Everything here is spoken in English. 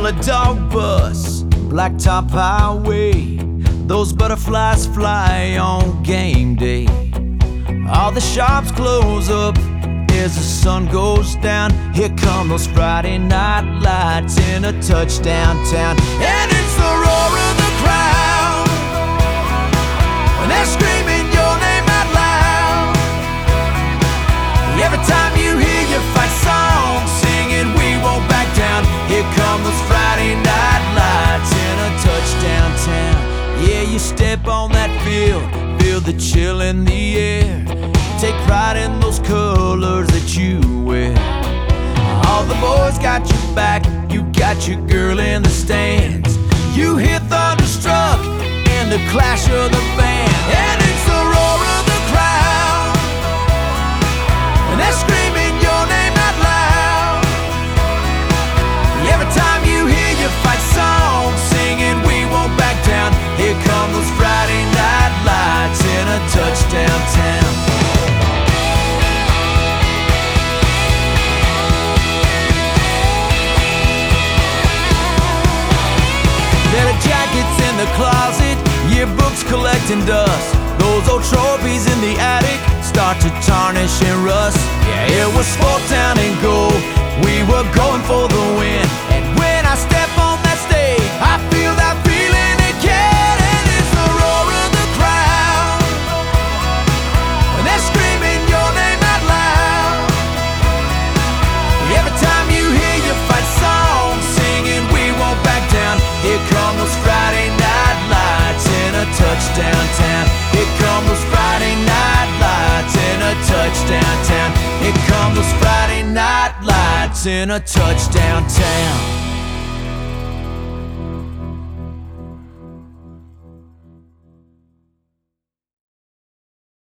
Yellow dog bus, blacktop highway, those butterflies fly on game day. All the shops close up as the sun goes down. Here come those Friday night lights in a touchdown town. And it's the roar of the crowd when they're screaming your name out loud. Every time you hear your fight song singing, we won't back down. Here come those Friday night lights in a touchdown town. Yeah, you step on that field, feel the chill in the air. Take pride in those colors that you wear. All the boys got your back, you got your girl in the stands. You hear thunderstruck and the clash of the band. And it's the roar of the crowd and they're screaming your name out loud. Every time you hear your fight song singing, we won't back down. Here come those Friday night lights in a touchdown town. Jackets in the closet, yearbooks collecting dust. Those old trophies in the attic start to tarnish and rust. Yeah, it was sport down and goal, we were going for the win. And when I step on that stage, I feel that feeling again. And it's the roar of the crowd and they're screaming your name out loud. Every time you hear your fight song singing, we won't back down. Here come those Friday night lights in a touchdown town. Here come those Friday night lights in a touchdown town. Here come those Friday night lights in a touchdown town.